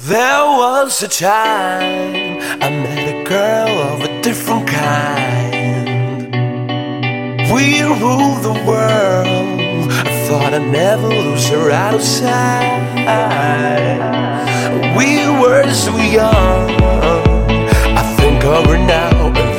There was a time I met a girl of a different kind. We ruled the world. I thought I'd never lose her out of sight. We were so young. I think of her now.